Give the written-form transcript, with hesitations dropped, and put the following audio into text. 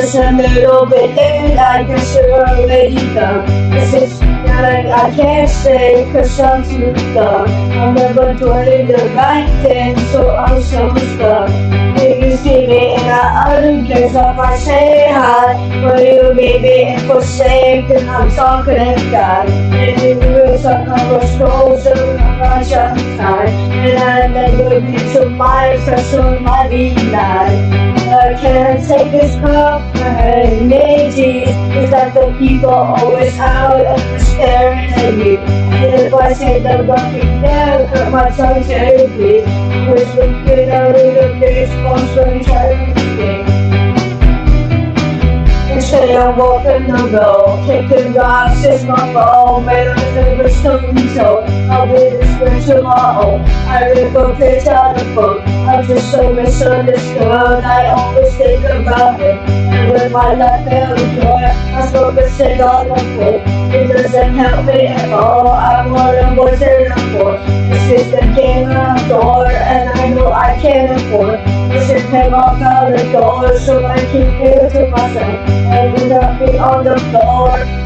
just a little bit late, I guess you're already done. This is nothing I can't say, cause I'm too dumb. I'm never doing the right thing, so I'm so stuck. You see me in other place, I might say hi, but you leave me in for sake, and I'm talking to God. And you will talk about scrolls, and I'm not just time. And I never be to my special might be nice. I can't take this cup, I need these. It's like the people always out and staring at you. And if I say the wrong thing, they'll hurt my tongue terribly. Wish we could have a little bit more strange everything. Instead of walking the road, taking rocks is my goal. Made of every stone so I'll be this tomorrow. I rip a page out of book. I'm just so misunderstood. I always think about it. And with my life held joy, I focus it on the book. It doesn't help me at all. I'm wondering what's in it for. This is the game outdoor, and I know I can't afford. This is hang off out the door, so I keep it to myself. And knocking on the floor.